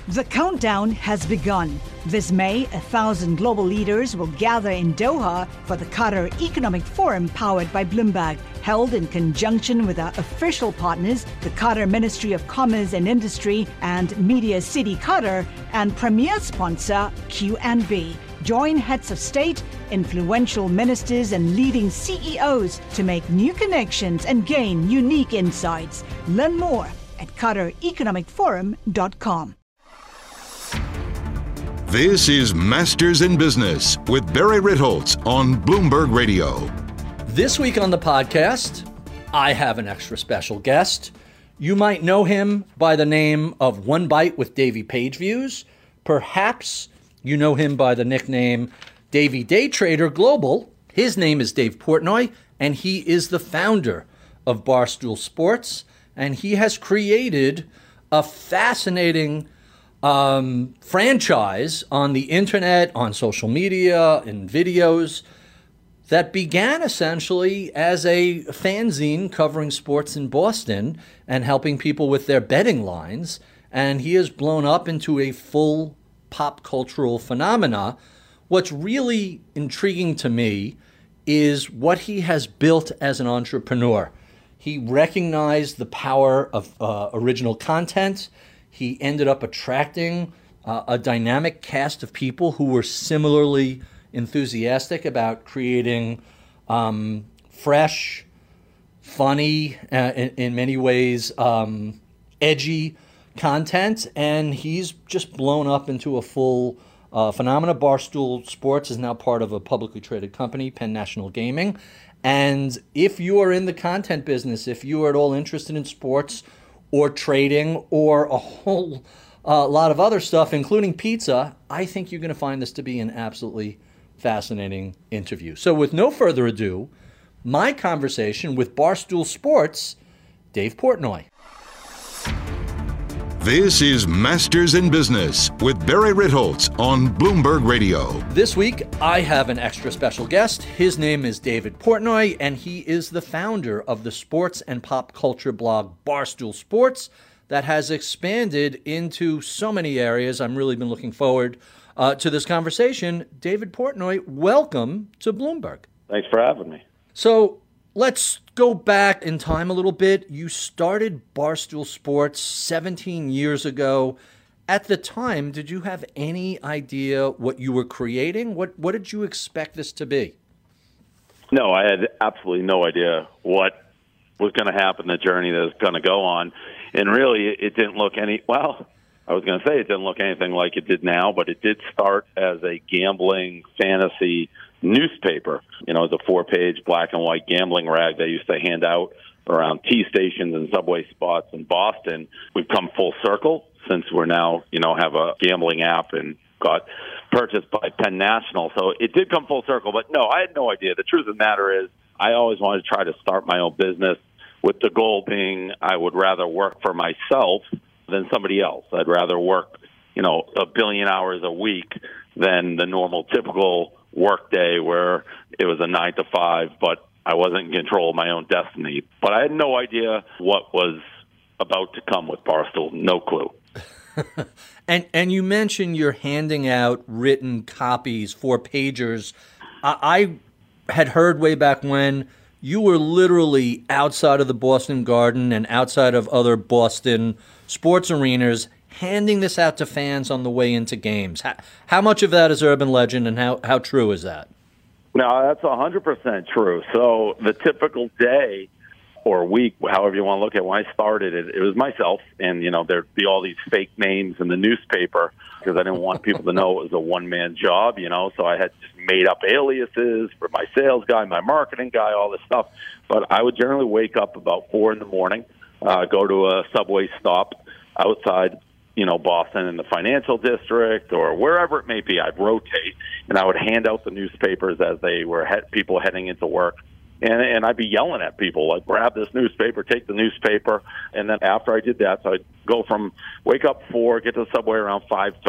The countdown has begun. This May, 1,000 global leaders will gather in Doha for the Qatar Economic Forum powered by Bloomberg, held in conjunction with our official partners, the Qatar Ministry of Commerce and Industry and Media City Qatar, and premier sponsor QNB. Join heads of state, influential ministers, and leading CEOs to make new connections and gain unique insights. Learn more at QatarEconomicForum.com. This is Masters in Business with Barry Ritholtz on Bloomberg Radio. This week on the podcast, I have an extra special guest. You might know him by the name of One Bite with Davey Page Views. Perhaps you know him by the nickname Davey Day Trader Global. His name is Dave Portnoy, and he is the founder of Barstool Sports, and he has created a fascinating franchise on the internet, on social media, in videos that began essentially as a fanzine covering sports in Boston and helping people with their betting lines. And he has blown up into a full pop cultural phenomena. What's really intriguing to me is what he has built as an entrepreneur. He recognized the power of original content. He ended up attracting a dynamic cast of people who were similarly enthusiastic about creating fresh, funny, in many ways edgy content. And he's just blown up into a full phenomenon. Barstool Sports is now part of a publicly traded company, Penn National Gaming. And if you are in the content business, if you are at all interested in sports or trading or a whole lot of other stuff, including pizza, I think you're going to find this to be an absolutely fascinating interview. So with no further ado, my conversation with Barstool Sports, Dave Portnoy. This is Masters in Business with Barry Ritholtz on Bloomberg Radio. This week, I have an extra special guest. His name is David Portnoy, and he is the founder of the sports and pop culture blog Barstool Sports that has expanded into so many areas. I'm really been looking forward to this conversation. David Portnoy, welcome to Bloomberg. Thanks for having me. So let's go back in time a little bit. You started Barstool Sports 17 years ago. At the time, did you have any idea what you were creating? What did you expect this to be? No, I had absolutely no idea what was going to happen, the journey that was going to go on. And really, it didn't look I was going to say it didn't look anything like it did now, but it did start as a gambling fantasy newspaper. You know, it was a 4-page black and white gambling rag they used to hand out around T stations and subway spots in Boston. We've come full circle since we're now, have a gambling app and got purchased by Penn National. So it did come full circle, but no, I had no idea. The truth of the matter is I always wanted to try to start my own business with the goal being I would rather work for myself than somebody else. I'd rather work, 1 billion hours a week than the normal typical work day where it was a 9 to 5, but I wasn't in control of my own destiny. But I had no idea what was about to come with Barstool. No clue. And you mentioned you're handing out written copies, 4-pagers. I had heard way back when you were literally outside of the Boston Garden and outside of other Boston sports arenas handing this out to fans on the way into games. How much of that is urban legend, and how true is that? No, that's 100% true. So the typical day or week, however you want to look at it, when I started it was myself, and, there'd be all these fake names in the newspaper because I didn't want people to know it was a one-man job, so I had just made up aliases for my sales guy, my marketing guy, all this stuff. But I would generally wake up about 4 in the morning, go to a subway stop outside Boston in the financial district or wherever it may be. I'd rotate, and I would hand out the newspapers as they were people heading into work. And I'd be yelling at people, like, grab this newspaper, take the newspaper. And then after I did that, so I'd go from wake up 4, get to the subway around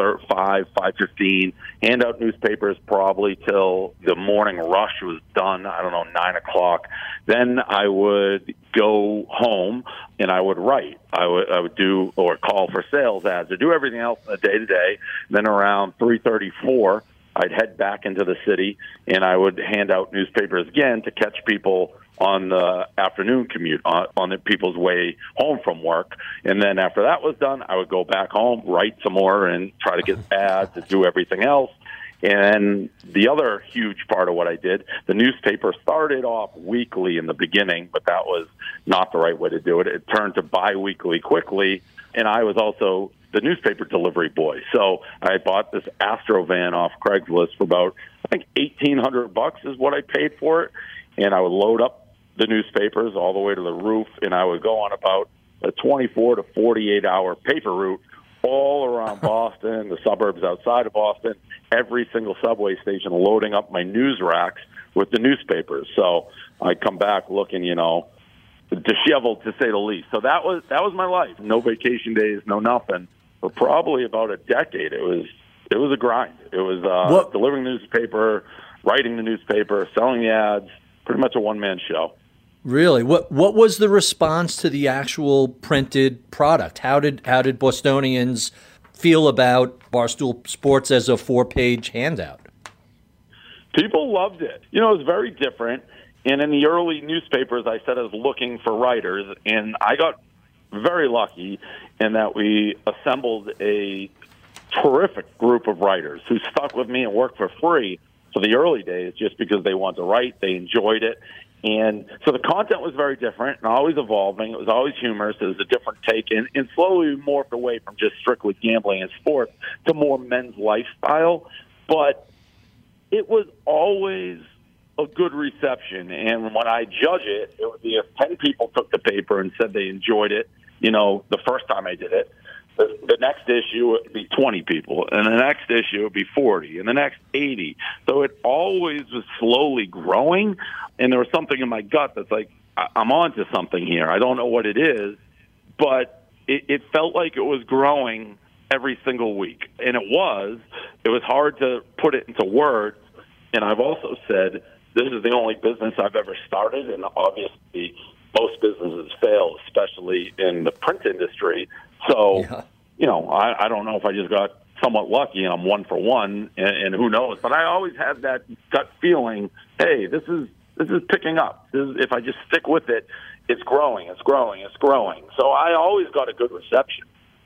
5:15, hand out newspapers probably till the morning rush was done, 9 o'clock. Then I would go home and I would write. I would do or call for sales ads or do everything else in the day-to-day. Then around 3:34, I'd head back into the city, and I would hand out newspapers again to catch people on the afternoon commute, on the people's way home from work. And then after that was done, I would go back home, write some more, and try to get ads and do everything else. And the other huge part of what I did, the newspaper started off weekly in the beginning, but that was not the right way to do it. It turned to biweekly quickly, and I was also the newspaper delivery boy. So I bought this Astro van off Craigslist for about, I think, $1,800 is what I paid for it. And I would load up the newspapers all the way to the roof, and I would go on about a 24 to 48-hour paper route all around Boston, the suburbs outside of Boston, every single subway station, loading up my news racks with the newspapers. So I'd come back looking, disheveled, to say the least. So that was my life. No vacation days, no nothing. For probably about a decade, it was a grind. It was delivering the newspaper, writing the newspaper, selling the ads, pretty much a one-man show. Really? What was the response to the actual printed product? How did Bostonians feel about Barstool Sports as a 4-page handout? People loved it. It was very different. And in the early newspapers, I said I was looking for writers, and I got very lucky in that we assembled a terrific group of writers who stuck with me and worked for free for the early days just because they wanted to write, they enjoyed it. And so the content was very different and always evolving. It was always humorous. It was a different take, and slowly morphed away from just strictly gambling and sports to more men's lifestyle. But it was always a good reception. And when I judge it, it would be if 10 people took the paper and said they enjoyed it, the first time I did it. The next issue would be 20 people, and the next issue would be 40, and the next 80. So it always was slowly growing, and there was something in my gut that's like, I'm onto something here. I don't know what it is, but it felt like it was growing every single week. And it was hard to put it into words. And I've also said, this is the only business I've ever started, and obviously most businesses fail, especially in the print industry. So, I don't know if I just got somewhat lucky and I'm one for one, and who knows. But I always had that gut feeling, hey, this is picking up. If I just stick with it, it's growing, it's growing, it's growing. So I always got a good reception.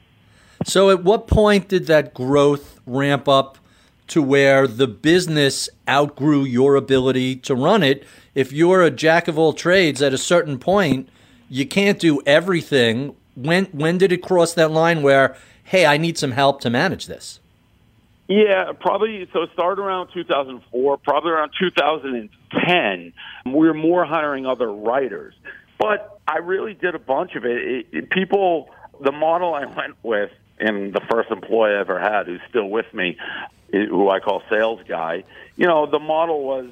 So at what point did that growth ramp up to where the business outgrew your ability to run it? If you're a jack of all trades, at a certain point, you can't do everything. When did it cross that line where, hey, I need some help to manage this? Yeah, probably. So it started around 2004, probably around 2010. We were more hiring other writers. But I really did a bunch of it. The model I went with, and the first employee I ever had who's still with me, who I call sales guy, the model was,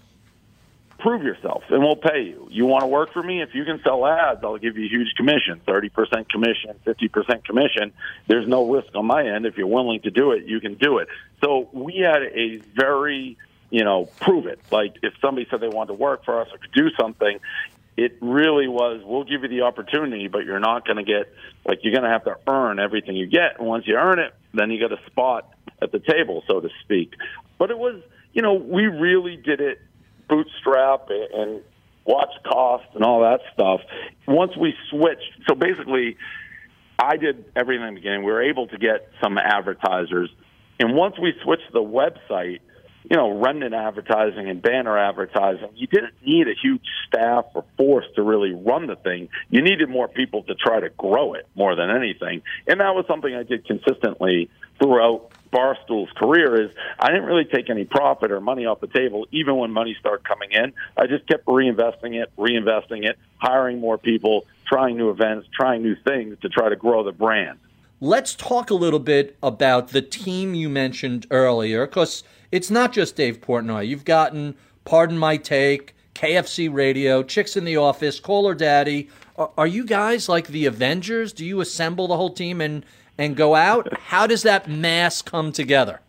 prove yourself and we'll pay you. You want to work for me? If you can sell ads, I'll give you a huge commission, 30% commission, 50% commission. There's no risk on my end. If you're willing to do it, you can do it. So we had a very, prove it. Like if somebody said they wanted to work for us or could do something, it really was, we'll give you the opportunity, but you're not going to get, you're going to have to earn everything you get. And once you earn it, then you get a spot at the table, so to speak. But it was, we really did it bootstrap and watch costs and all that stuff. Once we switched, so basically I did everything in the beginning. We were able to get some advertisers. And once we switched the website, remnant advertising and banner advertising, you didn't need a huge staff or force to really run the thing. You needed more people to try to grow it more than anything. And that was something I did consistently throughout Barstool's career. Is I didn't really take any profit or money off the table, even when money started coming in. I just kept reinvesting it, hiring more people, trying new events, trying new things to try to grow the brand. Let's talk a little bit about the team you mentioned earlier, because it's not just Dave Portnoy. You've gotten Pardon My Take, KFC Radio, Chicks in the Office, Call Her Daddy. Are you guys like the Avengers? Do you assemble the whole team and go out? How does that mass come together?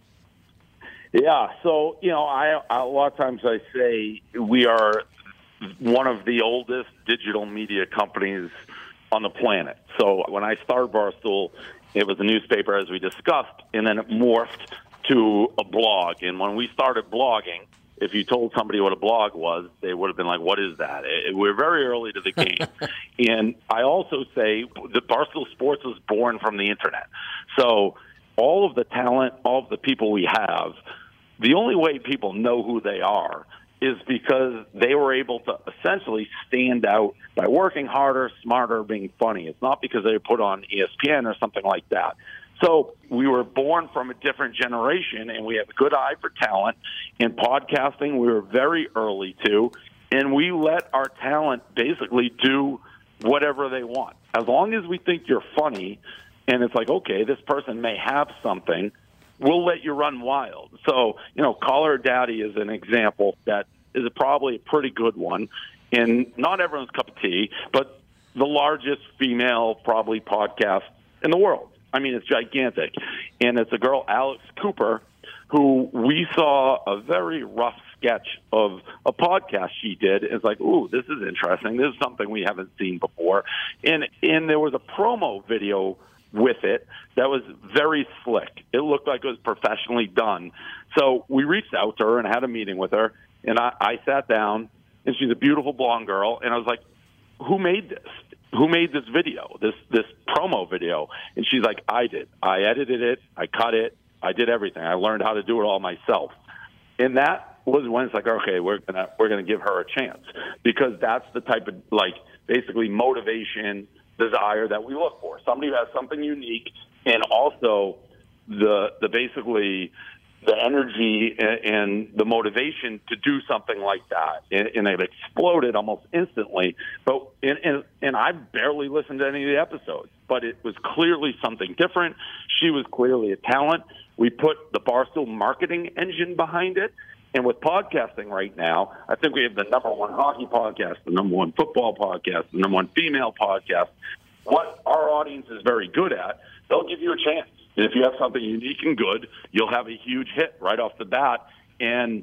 Yeah, so, a lot of times I say we are one of the oldest digital media companies on the planet. So when I started Barstool, it was a newspaper, as we discussed, and then it morphed to a blog. And when we started blogging, if you told somebody what a blog was, they would have been like, what is that? We're very early to the game. And I also say that Barstool Sports was born from the Internet. So all of the talent, all of the people we have, the only way people know who they are is because they were able to essentially stand out by working harder, smarter, being funny. It's not because they were put on ESPN or something like that. So we were born from a different generation, and we have a good eye for talent. In podcasting, we were very early, too, and we let our talent basically do whatever they want. As long as we think you're funny, and it's like, okay, this person may have something, we'll let you run wild. So, Call Her Daddy is an example that is probably a pretty good one. And not everyone's cup of tea, but the largest female probably podcast in the world. I mean, it's gigantic. And it's a girl, Alex Cooper, who we saw a very rough sketch of a podcast she did. It's like, ooh, this is interesting. This is something we haven't seen before. And there was a promo video with it that was very slick. It looked like it was professionally done. So we reached out to her and had a meeting with her, and I sat down, and she's a beautiful blonde girl, and I was like, who made this? Who made this video, this promo video? And she's like, I did. I edited it. I cut it. I did everything. I learned how to do it all myself. And that was when it's like, okay, we're gonna give her a chance, because that's the type of, like, basically motivation, desire that we look for. Somebody who has something unique, and also the basically the energy and the motivation to do something like that. And it exploded almost instantly. But and I barely listened to any of the episodes, but it was clearly something different. She was clearly a talent. We put the Barstool marketing engine behind it. And with podcasting right now, I think we have the number one hockey podcast, the number one football podcast, the number one female podcast. What our audience is very good at, they'll give you a chance. And if you have something unique and good, you'll have a huge hit right off the bat. And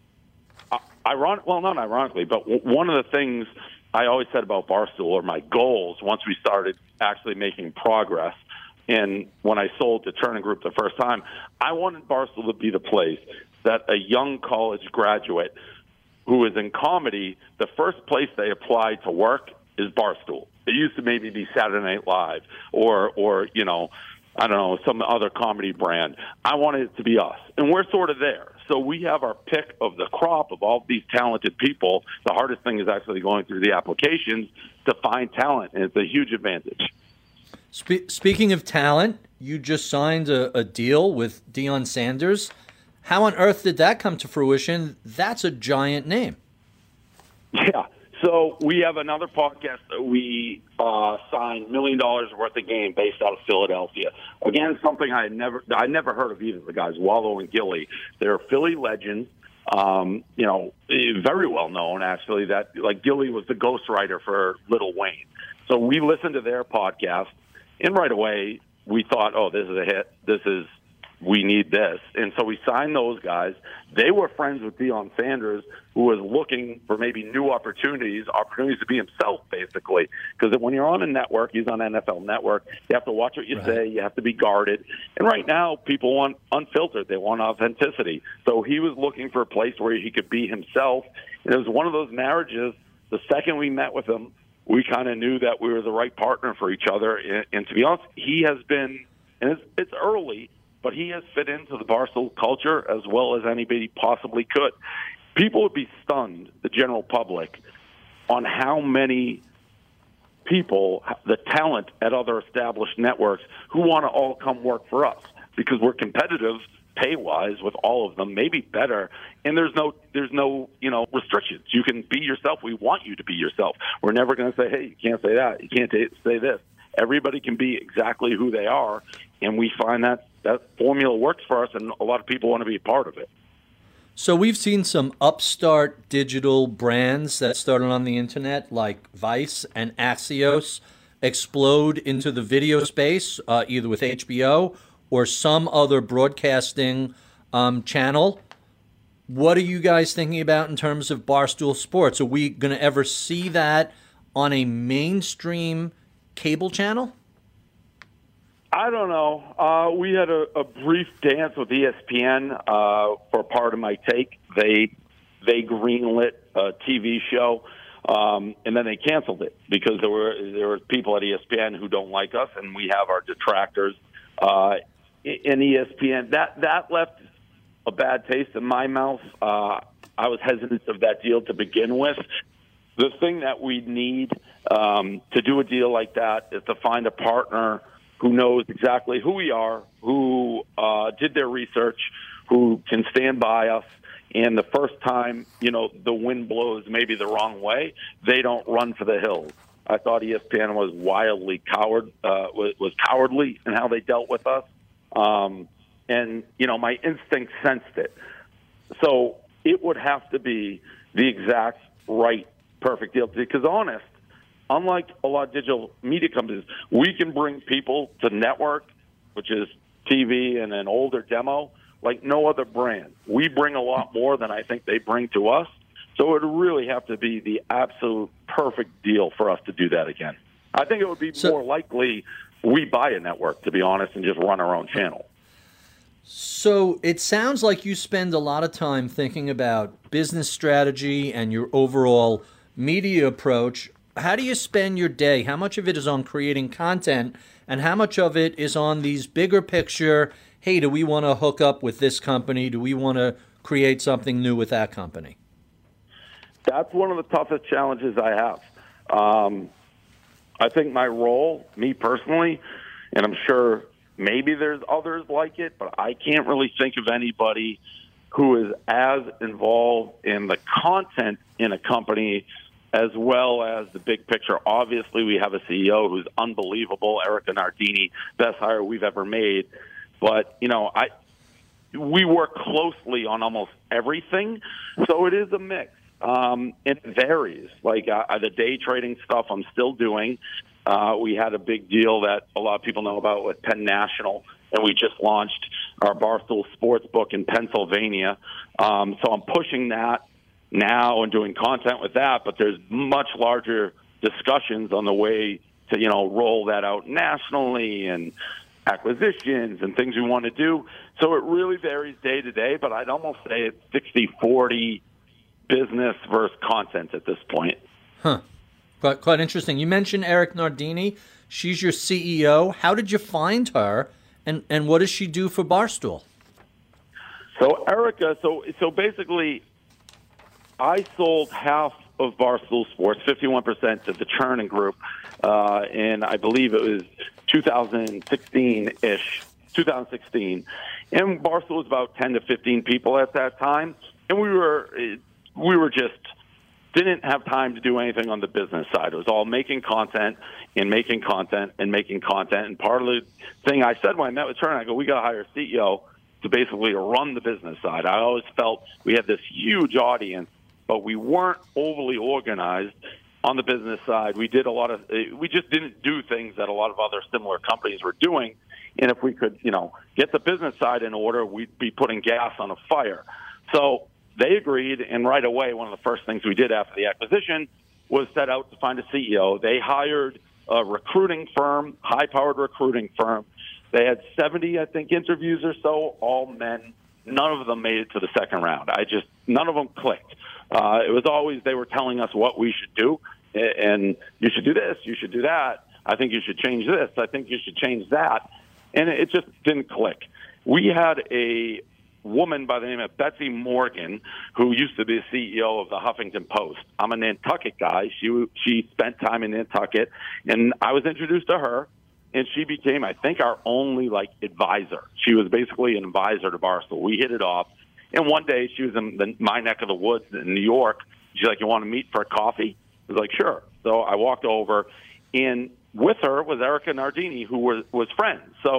not ironically, but one of the things I always said about Barstool, or my goals, once we started actually making progress, and when I sold to Turner Group the first time, I wanted Barstool to be the place that a young college graduate who is in comedy, the first place they apply to work is Barstool. It used to maybe be Saturday Night Live or I don't know, some other comedy brand. I wanted it to be us. And we're sort of there. So we have our pick of the crop of all these talented people. The hardest thing is actually going through the applications to find talent, and it's a huge advantage. Speaking of talent, you just signed a deal with Deion Sanders. How on earth did that come to fruition? That's a giant name. Yeah. So we have another podcast that we signed $1 million worth of game based out of Philadelphia. Again, something I never heard of either of the guys, Wallow and Gilly. They're Philly legends. Very well known, actually, that like Gilly was the ghostwriter for Lil Wayne. So we listened to their podcast, and right away we thought, oh, this is a hit. We need this. And so we signed those guys. They were friends with Deion Sanders, who was looking for maybe new opportunities to be himself, basically. Because when you're on a network, he's on NFL Network, you have to watch what you say. You have to be guarded. And right now, people want unfiltered. They want authenticity. So he was looking for a place where he could be himself. And it was one of those marriages. The second we met with him, we kind of knew that we were the right partner for each other. And to be honest, he has been, and it's early, but he has fit into the Barstool culture as well as anybody possibly could. People would be stunned, the general public, on how many people, the talent at other established networks, who want to all come work for us, because we're competitive pay-wise with all of them, maybe better, and there's no restrictions. You can be yourself. We want you to be yourself. We're never going to say, hey, you can't say that. You can't say this. Everybody can be exactly who they are, and we find that formula works for us, and a lot of people want to be a part of it. So we've seen some upstart digital brands that started on the internet, like Vice and Axios, explode into the video space, either with HBO or some other broadcasting channel. What are you guys thinking about in terms of Barstool Sports? Are we going to ever see that on a mainstream cable channel? I don't know. We had a brief dance with ESPN for part of my take. They greenlit a TV show, and then they canceled it because there were people at ESPN who don't like us, and we have our detractors in ESPN. That left a bad taste in my mouth. I was hesitant of that deal to begin with. The thing that we need to do a deal like that is to find a partner who knows exactly who we are, who did their research, who can stand by us. And the first time, the wind blows maybe the wrong way, they don't run for the hills. I thought ESPN was wildly was cowardly in how they dealt with us. And my instinct sensed it. So it would have to be the exact right, perfect deal. Because unlike a lot of digital media companies, we can bring people to network, which is TV and an older demo, like no other brand. We bring a lot more than I think they bring to us. So it would really have to be the absolute perfect deal for us to do that again. I think it would be more likely we buy a network, to be honest, and just run our own channel. So it sounds like you spend a lot of time thinking about business strategy and your overall media approach. How do you spend your day? How much of it is on creating content, and how much of it is on these bigger picture, hey, do we want to hook up with this company? Do we want to create something new with that company? That's one of the toughest challenges I have. I think my role, me personally, and I'm sure maybe there's others like it, but I can't really think of anybody who is as involved in the content in a company as well as the big picture. Obviously, we have a CEO who's unbelievable, Erica Nardini, best hire we've ever made. But, we work closely on almost everything, so it is a mix. It varies. Like the day trading stuff I'm still doing. We had a big deal that a lot of people know about with Penn National, and we just launched our Barstool Sportsbook in Pennsylvania. So I'm pushing that now and doing content with that, but there's much larger discussions on the way to, roll that out nationally and acquisitions and things we want to do. So it really varies day to day, but I'd almost say it's 60-40 business versus content at this point. Huh. Quite interesting. You mentioned Eric Nardini. She's your CEO. How did you find her, and what does she do for Barstool? So Erica, so basically, I sold half of Barstool Sports, 51% to the Chernin Group, and I believe it was 2016-ish, 2016. And Barstool was about 10 to 15 people at that time, and we were just didn't have time to do anything on the business side. It was all making content and making content and making content. And part of the thing I said when I met with Chernin, I go, we got to hire a CEO to basically run the business side. I always felt we had this huge audience, but we weren't overly organized on the business side. We just didn't do things that a lot of other similar companies were doing. And if we could, get the business side in order, we'd be putting gas on a fire. So they agreed, and right away, one of the first things we did after the acquisition was set out to find a CEO. They hired a recruiting firm, high-powered recruiting firm. They had 70, I think, interviews or so, all men. None of them made it to the second round. None of them clicked. It was always they were telling us what we should do, and you should do this, you should do that. I think you should change this. I think you should change that. And it just didn't click. We had a woman by the name of Betsy Morgan, who used to be the CEO of the Huffington Post. I'm a Nantucket guy. She spent time in Nantucket, and I was introduced to her, and she became, I think, our only advisor. She was basically an advisor to Barstool. We hit it off, and one day she was in my neck of the woods in New York. She's like, "You want to meet for a coffee?" I was like, "Sure." So I walked over, and with her was Erica Nardini, who was friends. So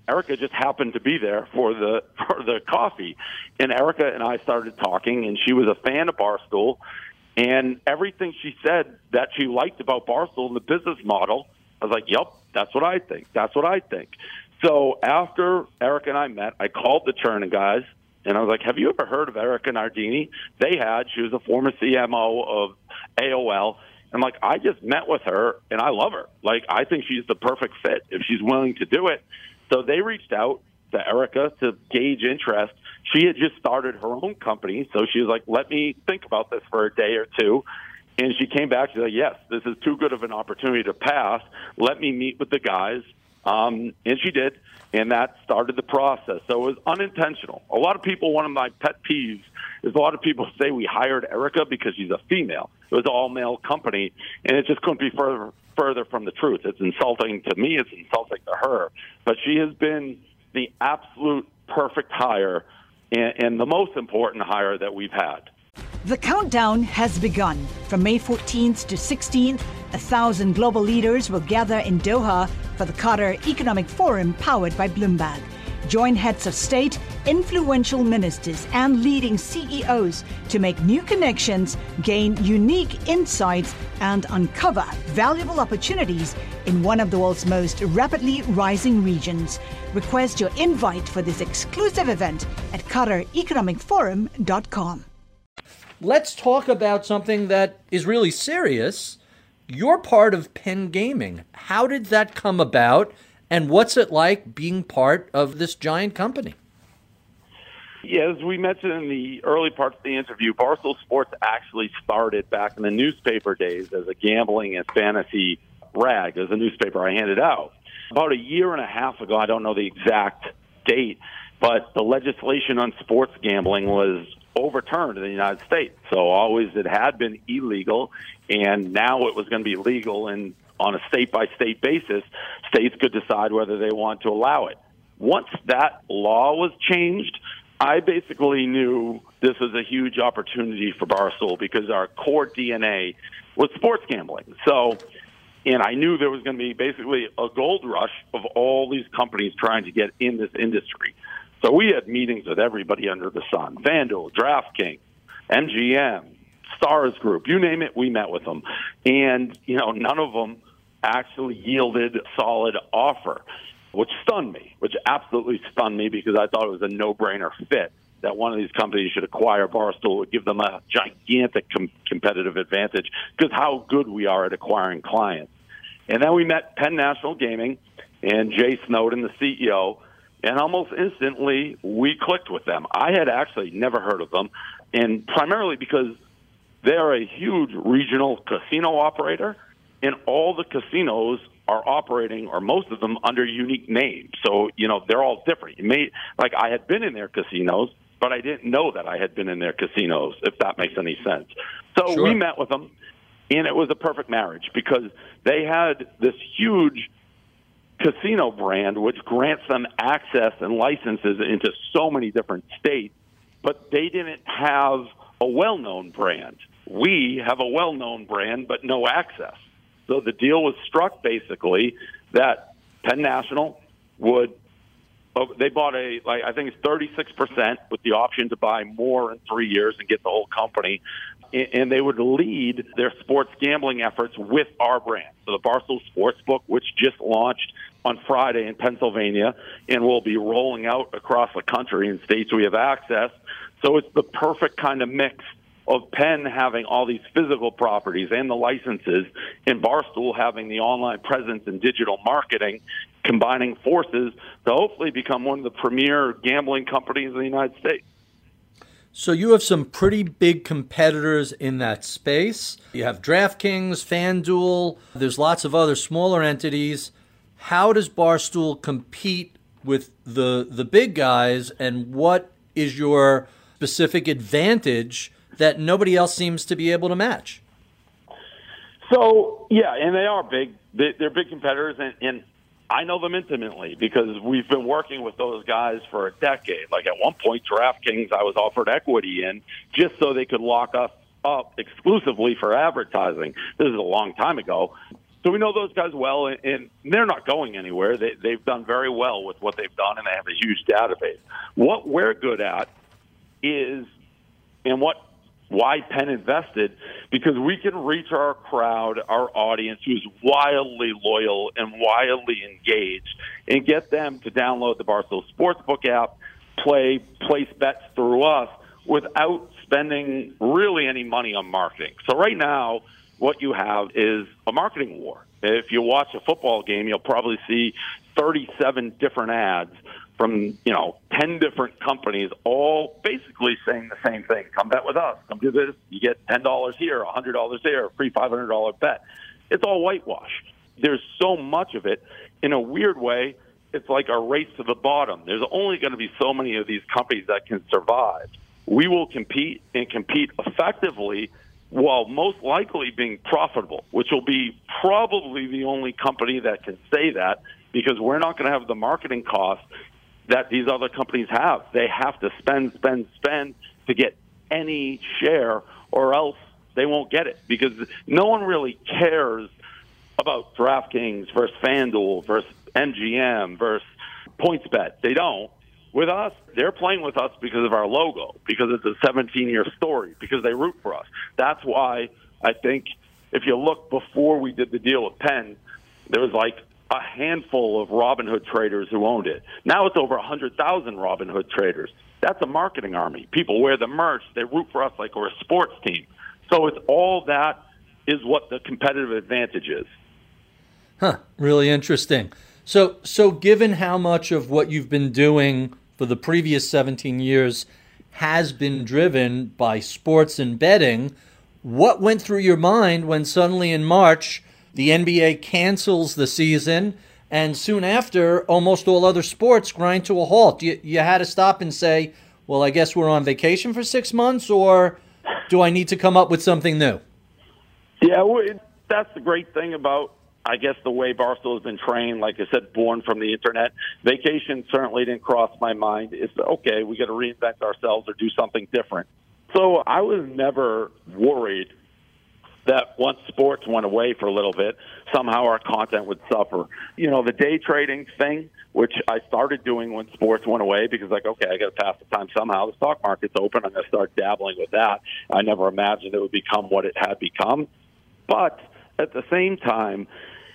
Erica just happened to be there for the coffee. And Erica and I started talking, and she was a fan of Barstool. And everything she said that she liked about Barstool and the business model, I was like, yep, that's what I think. That's what I think. So after Erica and I met, I called the Chernin guys, and I was like, have you ever heard of Erica Nardini? They had. She was a former CMO of AOL. I'm like, I just met with her, and I love her. Like, I think she's the perfect fit if she's willing to do it. So they reached out to Erica to gauge interest. She had just started her own company, so she was like, let me think about this for a day or two. And she came back. She's like, yes, this is too good of an opportunity to pass. Let me meet with the guys. And she did, and that started the process. So it was unintentional. A lot of people, one of my pet peeves is a lot of people say we hired Erica because she's a female. It was an all-male company, and it just couldn't be further from the truth. It's insulting to me. It's insulting to her. But she has been the absolute perfect hire and the most important hire that we've had. The countdown has begun. From May 14th to 16th, 1,000 global leaders will gather in Doha for the Qatar Economic Forum powered by Bloomberg. Join heads of state, influential ministers, and leading CEOs to make new connections, gain unique insights, and uncover valuable opportunities in one of the world's most rapidly rising regions. Request your invite for this exclusive event at QatarEconomicForum.com. Let's talk about something that is really serious. You're part of Penn Gaming. How did that come about, and what's it like being part of this giant company? Yeah, as we mentioned in the early parts of the interview, Barstool Sports actually started back in the newspaper days as a gambling and fantasy rag, as a newspaper I handed out. About a year and a half ago, I don't know the exact date, but the legislation on sports gambling was overturned in the United States. So always it had been illegal, and now it was going to be legal, and on a state-by-state basis, states could decide whether they want to allow it. Once that law was changed, I basically knew this was a huge opportunity for Barstool because our core DNA was sports gambling. So, and I knew there was going to be basically a gold rush of all these companies trying to get in this industry. So we had meetings with everybody under the sun: FanDuel, DraftKings, MGM, Stars Group, you name it, we met with them. And, none of them actually yielded a solid offer, which absolutely stunned me because I thought it was a no-brainer fit that one of these companies should acquire Barstool. Would give them a gigantic competitive advantage because how good we are at acquiring clients. And then we met Penn National Gaming and Jay Snowden, the CEO, and almost instantly we clicked with them. I had actually never heard of them, and primarily because they're a huge regional casino operator, and all the casinos are operating, or most of them, under unique names. So, they're all different. I had been in their casinos, but I didn't know that I had been in their casinos, if that makes any sense. So Sure. We met with them, and it was a perfect marriage because they had this huge casino brand which grants them access and licenses into so many different states, but they didn't have a well-known brand. We have a well-known brand, but no access. So the deal was struck basically that Penn National they bought I think it's 36% with the option to buy more in 3 years and get the whole company. And they would lead their sports gambling efforts with our brand. So the Barstool Sportsbook, which just launched on Friday in Pennsylvania and will be rolling out across the country in states we have access. So it's the perfect kind of mix of Penn having all these physical properties and the licenses, and Barstool having the online presence and digital marketing, combining forces to hopefully become one of the premier gambling companies in the United States. So you have some pretty big competitors in that space. You have DraftKings, FanDuel. There's lots of other smaller entities. How does Barstool compete with the big guys, and what is your specific advantage that nobody else seems to be able to match? So, yeah, and they are big. They're big competitors, and I know them intimately because we've been working with those guys for a decade. Like at one point, DraftKings, I was offered equity in just so they could lock us up exclusively for advertising. This is a long time ago. So we know those guys well, and they're not going anywhere. They've done very well with what they've done, and they have a huge database. What we're good at is, and why Penn invested, because we can reach our crowd, our audience, who's wildly loyal and wildly engaged, and get them to download the Barstool Sportsbook app, place bets through us without spending really any money on marketing. So right now, what you have is a marketing war. If you watch a football game, you'll probably see 37 different ads from, 10 different companies, all basically saying the same thing. Come bet with us. Come do this. You get $10 here, $100 there, free $500 bet. It's all whitewash. There's so much of it. In a weird way, it's like a race to the bottom. There's only going to be so many of these companies that can survive. We will compete and compete effectively while most likely being profitable, which will be probably the only company that can say that, because we're not going to have the marketing costs that these other companies have. They have to spend to get any share, or else they won't get it, because no one really cares about DraftKings versus FanDuel versus MGM versus PointsBet. They don't. With us, they're playing with us because of our logo, because it's a 17-year story, because they root for us. That's why I think if you look before we did the deal with Penn, there was like a handful of Robinhood traders who owned it. Now it's over 100,000 Robinhood traders. That's a marketing army. People wear the merch. They root for us like we're a sports team. So it's all that is what the competitive advantage is. Huh, really interesting. So given how much of what you've been doing for the previous 17 years has been driven by sports and betting, what went through your mind when suddenly in March the NBA cancels the season and soon after almost all other sports grind to a halt? You had to stop and say, well, I guess we're on vacation for 6 months, or do I need to come up with something new? Yeah, that's the great thing about, I guess, the way Barstool has been trained. Like I said, born from the internet. Vacation certainly didn't cross my mind. It's okay, we got to reinvent ourselves or do something different. So I was never worried that once sports went away for a little bit, somehow our content would suffer. The day trading thing, which I started doing when sports went away, because okay, I got to pass the time somehow. The stock market's open. I'm going to start dabbling with that. I never imagined it would become what it had become. But at the same time,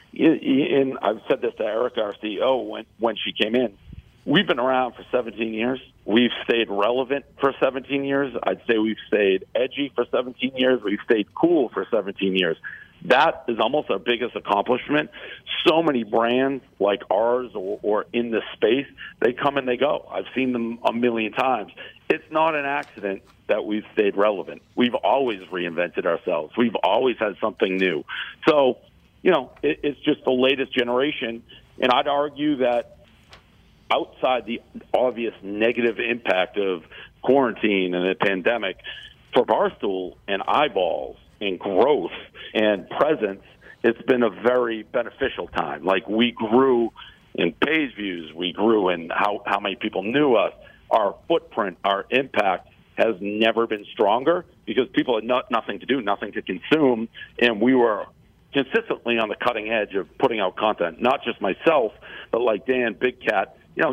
and I've said this to Erica, our CEO, when she came in, we've been around for 17 years. We've stayed relevant for 17 years. I'd say we've stayed edgy for 17 years. We've stayed cool for 17 years. That is almost our biggest accomplishment. So many brands like ours or in this space, they come and they go. I've seen them a million times. It's not an accident that we've stayed relevant. We've always reinvented ourselves. We've always had something new. So, it's just the latest generation. And I'd argue that outside the obvious negative impact of quarantine and the pandemic, for Barstool and eyeballs and growth and presence, it's been a very beneficial time. Like, we grew in page views, we grew in how many people knew us. Our footprint, our impact has never been stronger, because people had nothing to do, nothing to consume, and we were consistently on the cutting edge of putting out content. Not just myself, but like Dan Big Cat.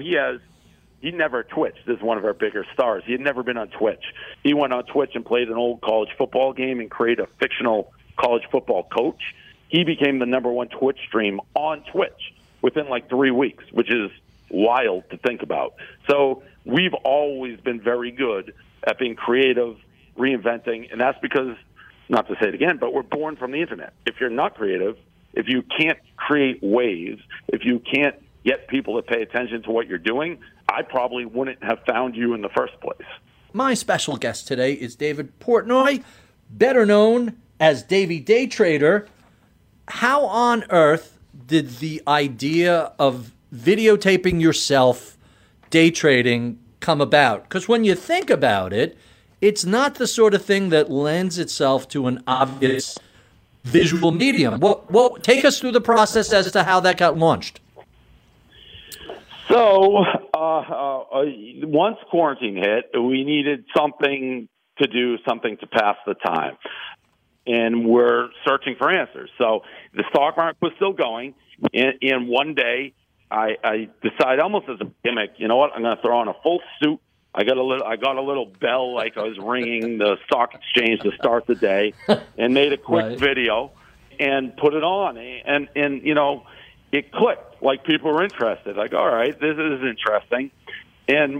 He never twitched. This is one of our bigger stars. He had never been on Twitch. He went on Twitch and played an old college football game and created a fictional college football coach. He became the #1 Twitch stream on Twitch within 3 weeks, which is wild to think about. So we've always been very good at being creative, reinventing, and that's because, not to say it again, but we're born from the internet. If you're not creative, if you can't create waves, if you can't get people to pay attention to what you're doing, I probably wouldn't have found you in the first place. My special guest today is David Portnoy, better known as Davey Day Trader. How on earth did the idea of videotaping yourself day trading come about? Because when you think about it, it's not the sort of thing that lends itself to an obvious visual medium. Well, take us through the process as to how that got launched. So once quarantine hit, we needed something to do, something to pass the time. and we're searching for answers. So the stock market was still going, and one day I decided, almost as a gimmick, you know what, I'm going to throw on a full suit. I got a little bell like I was ringing the stock exchange to start the day, and made a quick video and put it on, and you know, it clicked. Like, people were interested. Like, all right, this is interesting, and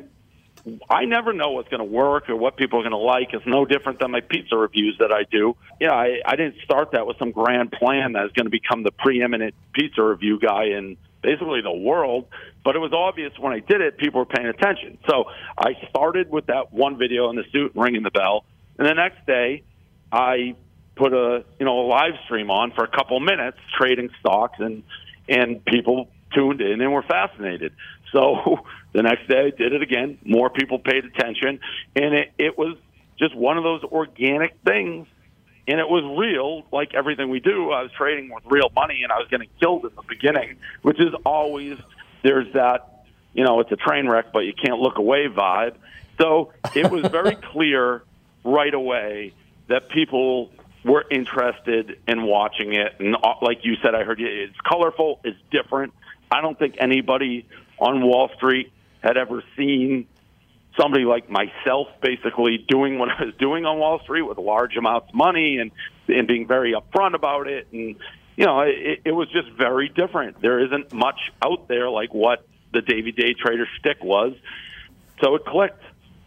I never know what's going to work or what people are going to like. It's no different than my pizza reviews that I do. Yeah, I didn't start that with some grand plan that is going to become the preeminent pizza review guy in basically the world. But it was obvious when I did it, people were paying attention. So I started with that one video in the suit ringing the bell. And the next day, I put a live stream on for a couple minutes trading stocks, and people tuned in and were fascinated. So the next day I did it again. More people paid attention, and it was just one of those organic things, and it was real, like everything we do. I was trading with real money, and I was getting killed in the beginning, which is always, there's that, it's a train wreck, but you can't look away vibe. So it was very clear right away that people were interested in watching it. And like you said, I heard you, it's colorful, it's different. I don't think anybody on Wall Street had ever seen somebody like myself basically doing what I was doing on Wall Street with large amounts of money and being very upfront about it. And, it was just very different. There isn't much out there like what the Davey Day Trader shtick was. So it clicked.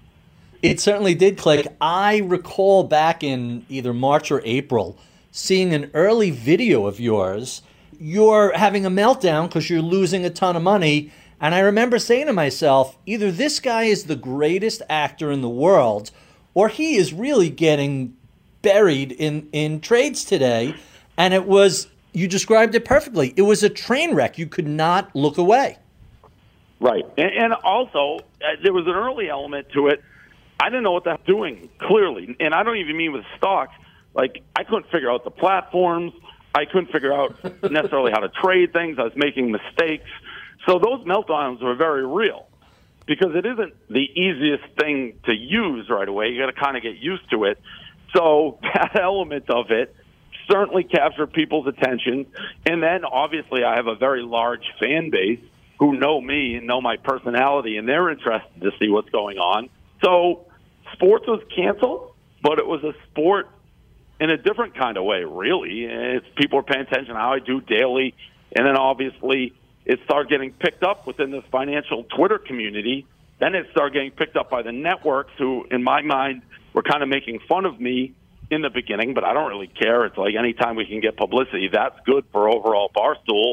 It certainly did click. I recall back in either March or April seeing an early video of yours. You're having a meltdown because you're losing a ton of money. And I remember saying to myself, either this guy is the greatest actor in the world, or he is really getting buried in trades today. And it was, you described it perfectly. It was a train wreck. You could not look away. Right. And also, there was an early element to it. I didn't know what that was doing, clearly. And I don't even mean with stocks. Like, I couldn't figure out the platforms. I couldn't figure out necessarily how to trade things. I was making mistakes. So those meltdowns were very real, because it isn't the easiest thing to use right away. You got to kind of get used to it. So that element of it certainly captured people's attention. And then obviously I have a very large fan base who know me and know my personality, and they're interested to see what's going on. So sports was canceled, but it was a sport in a different kind of way, really. It's people are paying attention to how I do daily. And then obviously it started getting picked up within this financial Twitter community. Then it started getting picked up by the networks who, in my mind, were kind of making fun of me in the beginning, but I don't really care. It's like anytime we can get publicity, that's good for overall Barstool.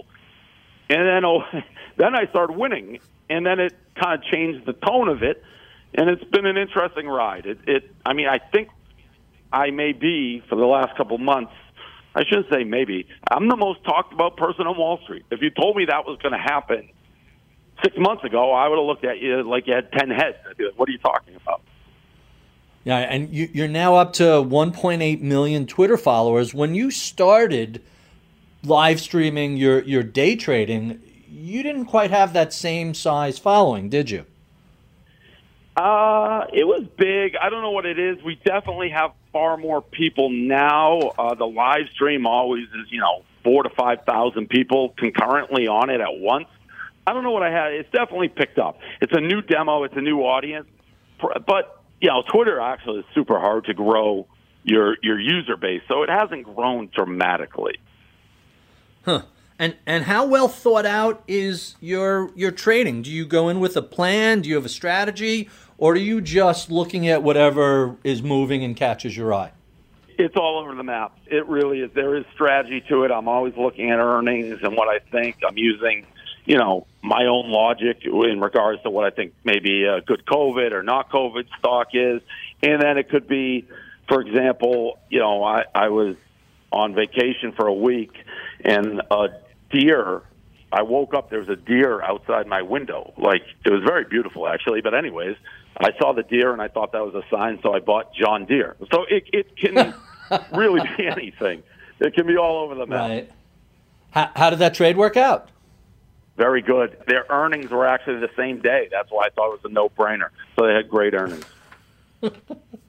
And then I started winning, and then it kind of changed the tone of it, and it's been an interesting ride. I think I may be, for the last couple months, I shouldn't say maybe, I'm the most talked about person on Wall Street. If you told me that was going to happen 6 months ago, I would have looked at you like you had 10 heads. I'd be like, what are you talking about? Yeah, and you're now up to 1.8 million Twitter followers. When you started live streaming your day trading, you didn't quite have that same size following, did you? It was big. I don't know what it is. We definitely have far more people now. The live stream always is, 4,000 to 5,000 people concurrently on it at once. I don't know what I had. It's definitely picked up. It's a new demo. It's a new audience. But, Twitter actually is super hard to grow your user base, so it hasn't grown dramatically. Huh. And how well thought out is your trading? Do you go in with a plan? Do you have a strategy? Or are you just looking at whatever is moving and catches your eye? It's all over the map. It really is. There is strategy to it. I'm always looking at earnings and what I think. I'm using, my own logic in regards to what I think maybe a good COVID or not COVID stock is. And then it could be, for example, I was on vacation for a week, and a deer, I woke up, there was a deer outside my window. Like, it was very beautiful, actually. But anyways, I saw the deer, and I thought that was a sign, so I bought John Deere. So it can really be anything. It can be all over the map. Right. How did that trade work out? Very good. Their earnings were actually the same day. That's why I thought it was a no-brainer. So they had great earnings.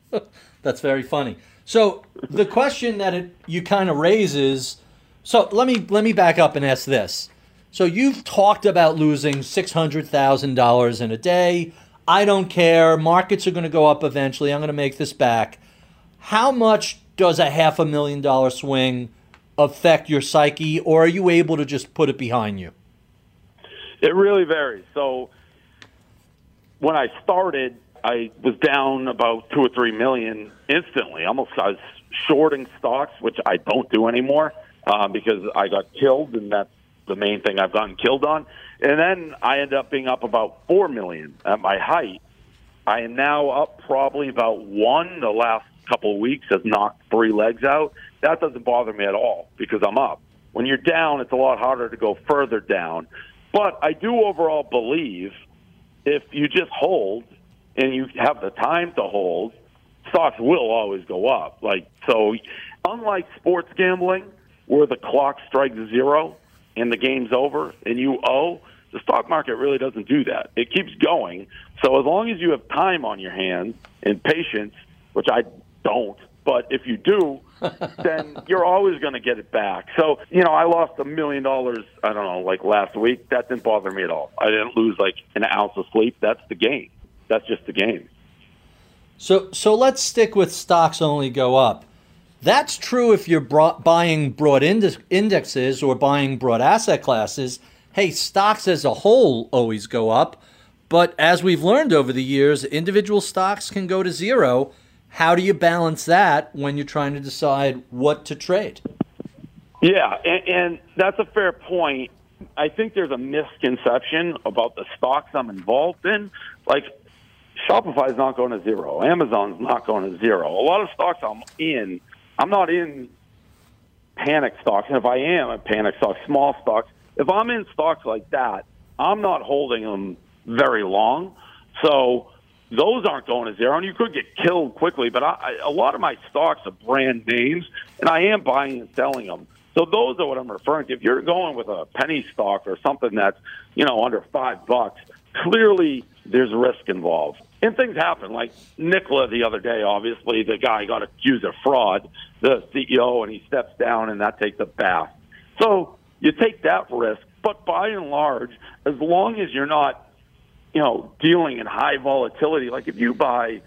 That's very funny. So the question that you kind of raise is, so let me back up and ask this. So you've talked about losing $600,000 in a day. I don't care. Markets are going to go up eventually. I'm going to make this back. How much does a $500,000 swing affect your psyche, or are you able to just put it behind you? It really varies. So when I started, I was down about 2 or 3 million instantly. I was shorting stocks, which I don't do anymore because I got killed, and that's the main thing I've gotten killed on. And then I ended up being up about 4 million at my height. I am now up probably about 1. The last couple of weeks has knocked 3 legs out. That doesn't bother me at all because I'm up. When you're down, it's a lot harder to go further down. But I do overall believe if you just hold and you have the time to hold, stocks will always go up. So unlike sports gambling where the clock strikes 0 and the game's over and you owe, the stock market really doesn't do that. It keeps going. So as long as you have time on your hands and patience, which I don't, but if you do, then you're always going to get it back. So, I lost $1 million, I don't know, last week. That didn't bother me at all. I didn't lose an ounce of sleep. That's the game. That's just the game. So let's stick with stocks only go up. That's true if you're buying broad indexes or buying broad asset classes. Hey, stocks as a whole always go up. But as we've learned over the years, individual stocks can go to 0. How do you balance that when you're trying to decide what to trade? Yeah, and that's a fair point. I think there's a misconception about the stocks I'm involved in. Shopify's not going to 0. Amazon's not going to 0. A lot of stocks I'm not in panic stocks. And if I am in panic stocks, small stocks, if I'm in stocks like that, I'm not holding them very long. So those aren't going to 0, and you could get killed quickly. But a lot of my stocks are brand names, and I am buying and selling them. So those are what I'm referring to. If you're going with a penny stock or something that's, under $5, clearly there's risk involved. And things happen. Like Nikola the other day, obviously, the guy got accused of fraud, the CEO, and he steps down, and that takes a bath. So you take that risk. But by and large, as long as you're not dealing in high volatility, like if you buy,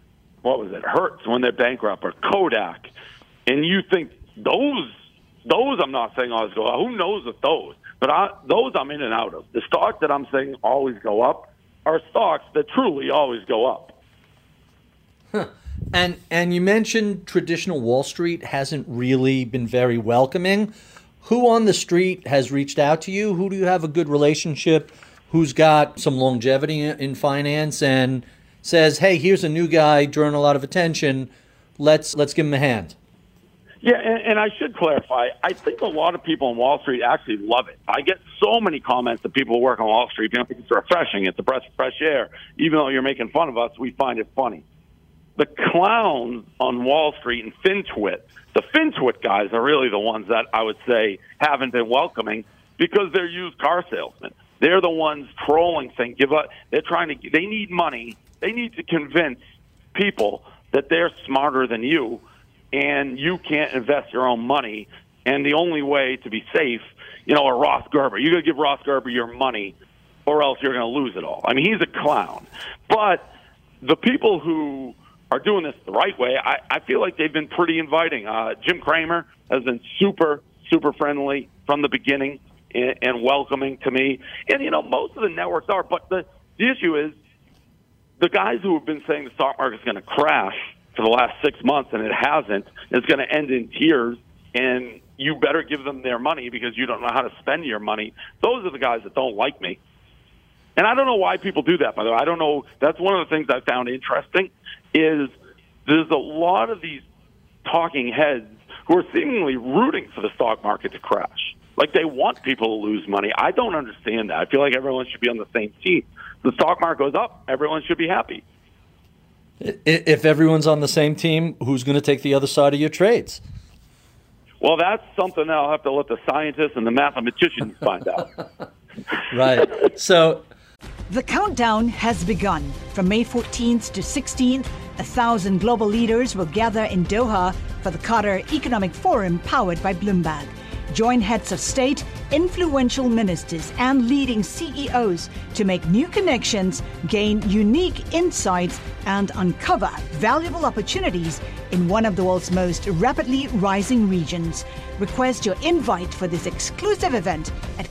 Hertz when they're bankrupt, or Kodak, and you think those I'm not saying always go up. Who knows with those? But those I'm in and out of. The stocks that I'm saying always go up are stocks that truly always go up. Huh. And you mentioned traditional Wall Street hasn't really been very welcoming. Who on the street has reached out to you? Who do you have a good relationship? Who's got some longevity in finance and says, hey, here's a new guy drawing a lot of attention. Let's give him a hand. Yeah, and I should clarify, I think a lot of people on Wall Street actually love it. I get so many comments that people who work on Wall Street, think it's refreshing, it's a breath of fresh air. Even though you're making fun of us, we find it funny. The clowns on Wall Street and FinTwit, the FinTwit guys are really the ones that I would say haven't been welcoming because they're used car salesmen. They're the ones trolling things. They need money. They need to convince people that they're smarter than you and you can't invest your own money. And the only way to be safe, a Ross Gerber, you got to give Ross Gerber your money or else you're going to lose it all. I mean, he's a clown. But the people who are doing this the right way, I feel like they've been pretty inviting. Jim Cramer has been super, super friendly from the beginning and welcoming to me. And, most of the networks are. But the issue is the guys who have been saying the stock market is going to crash for the last 6 months, and it hasn't, it's going to end in tears, and you better give them their money because you don't know how to spend your money. Those are the guys that don't like me. And I don't know why people do that, by the way. I don't know. That's one of the things I found interesting is there's a lot of these talking heads who are seemingly rooting for the stock market to crash. Like they want people to lose money. I don't understand that. I feel like everyone should be on the same team. The stock market goes up, everyone should be happy. If everyone's on the same team, who's going to take the other side of your trades? Well, that's something that I'll have to let the scientists and the mathematicians find out. Right. So the countdown has begun. From May 14th to 16th, 1,000 global leaders will gather in Doha for the Qatar Economic Forum powered by Bloomberg. Join heads of state, influential ministers, and leading CEOs to make new connections, gain unique insights, and uncover valuable opportunities in one of the world's most rapidly rising regions. Request your invite for this exclusive event at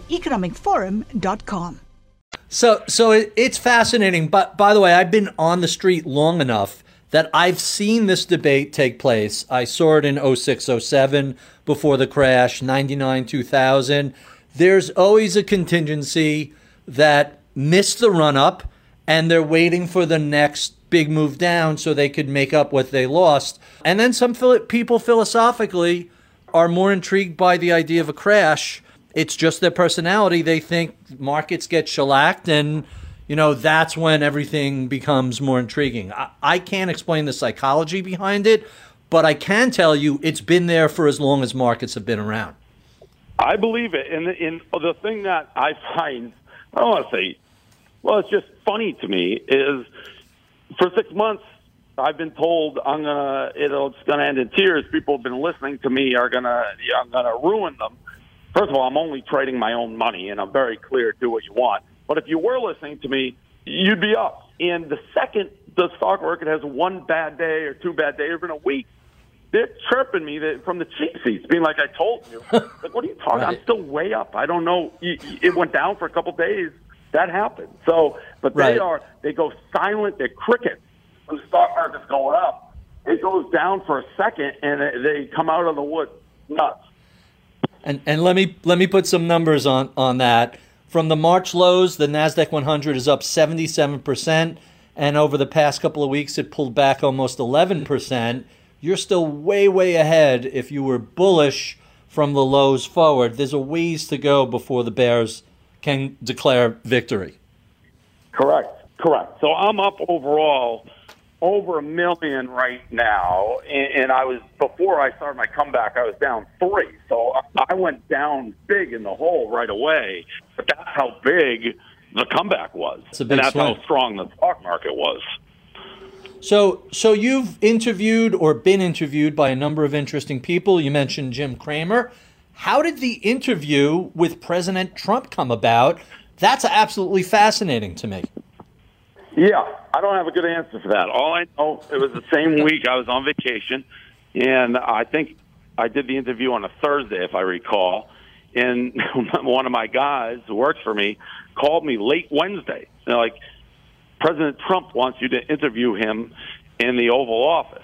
QatarEconomicForum.com. So it's fascinating. But by the way, I've been on the street long enough that I've seen this debate take place. I saw it in 06, 07 before the crash, 99, 2000. There's always a contingency that missed the run-up and they're waiting for the next big move down so they could make up what they lost. And then some people philosophically are more intrigued by the idea of a crash. It's just their personality. They think markets get shellacked and that's when everything becomes more intriguing. I can't explain the psychology behind it, but I can tell you it's been there for as long as markets have been around. I believe it. And the thing that I find, I don't want to say, well, it's just funny to me, is for 6 months, I've been told it's going to end in tears. People have been listening to me I'm going to ruin them. First of all, I'm only trading my own money, and I'm very clear, do what you want. But if you were listening to me, you'd be up. And the second the stock market has one bad day or two bad days, or even a week, they're chirping me from the cheap seats, being like, I told you. Like, what are you talking about? I'm still way up. I don't know. It went down for a couple of days. That happened. But they go silent. They're crickets. When the stock market's going up, it goes down for a second, and they come out of the woods nuts. And let me put some numbers on that. From the March lows, the NASDAQ 100 is up 77%, and over the past couple of weeks, it pulled back almost 11%. You're still way, way ahead if you were bullish from the lows forward. There's a ways to go before the bears can declare victory. Correct. So I'm up overall over $1 million right now, and I was, before I started my comeback, I was down 3. So I went down big in the hole right away. But that's how big the comeback was, and that's how strong the stock market was. So you've interviewed or been interviewed by a number of interesting people. You mentioned Jim Cramer. How did the interview with President Trump come about? That's absolutely fascinating to me. Yeah, I don't have a good answer for that. All I know, it was the same week I was on vacation, and I think I did the interview on a Thursday, if I recall, and one of my guys who works for me called me late Wednesday. They're like, President Trump wants you to interview him in the Oval Office,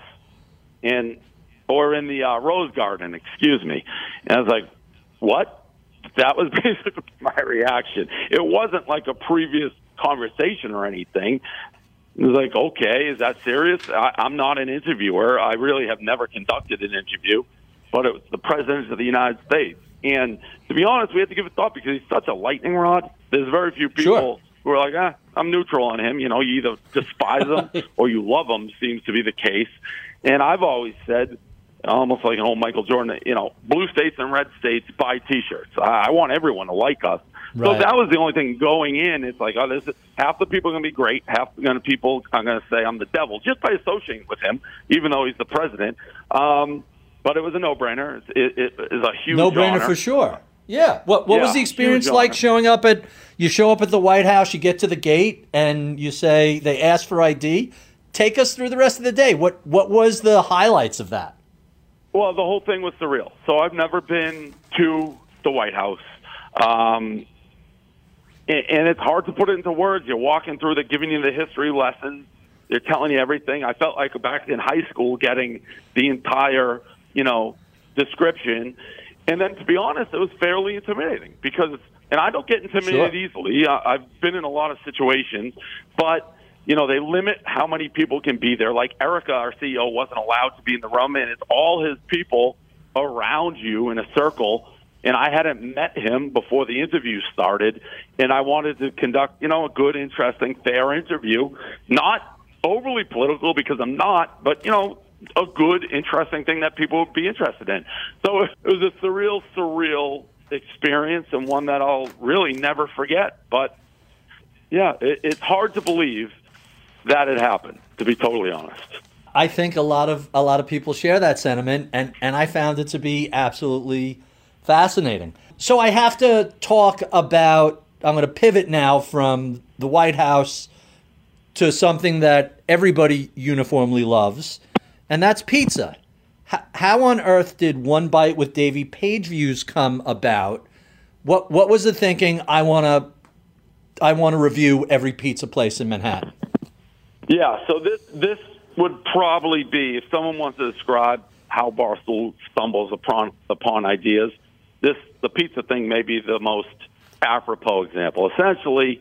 or in the Rose Garden, excuse me. And I was like, what? That was basically my reaction. It wasn't like a previous conversation or anything. It was like, okay, is that serious? I'm not an interviewer. I really have never conducted an interview, but it was the President of the United States. And to be honest, we had to give it thought because he's such a lightning rod. There's very few people who are like, I'm neutral on him. You either despise him or you love him, seems to be the case. And I've always said, almost like an old Michael Jordan, blue states and red states buy T-shirts. I want everyone to like us. Right. So that was the only thing going in. It's like, half the people are going to be great, half the people are going to say I'm the devil just by associating with him, even though he's the president. But it was a no-brainer. It is a huge no-brainer honor. For sure. Yeah. What was the experience like showing up you show up at the White House, you get to the gate, and you say, they ask for ID. Take us through the rest of the day. What was the highlights of that? Well, the whole thing was surreal. So I've never been to the White House. And it's hard to put it into words. You're walking through, they're giving you the history lessons. They're telling you everything. I felt like back in high school getting the entire, description. And then, to be honest, it was fairly intimidating because, and I don't get intimidated easily. I've been in a lot of situations, but, they limit how many people can be there. Like Erica, our CEO, wasn't allowed to be in the room, and it's all his people around you in a circle. And I hadn't met him before the interview started, and I wanted to conduct, a good, interesting, fair interview. Not overly political because I'm not, but, a good, interesting thing that people would be interested in. So it was a surreal experience and one that I'll really never forget. But, yeah, it's hard to believe that had happened, to be totally honest. I think a lot of people share that sentiment, and I found it to be absolutely fascinating. So I have to talk about, I'm going to pivot now from the White House to something that everybody uniformly loves, and that's pizza. How on earth did One Bite with Davey page views come about? What was the thinking? I want to review every pizza place in Manhattan. Yeah, so this would probably be, if someone wants to describe how Barstool stumbles upon ideas, the pizza thing may be the most apropos example. Essentially,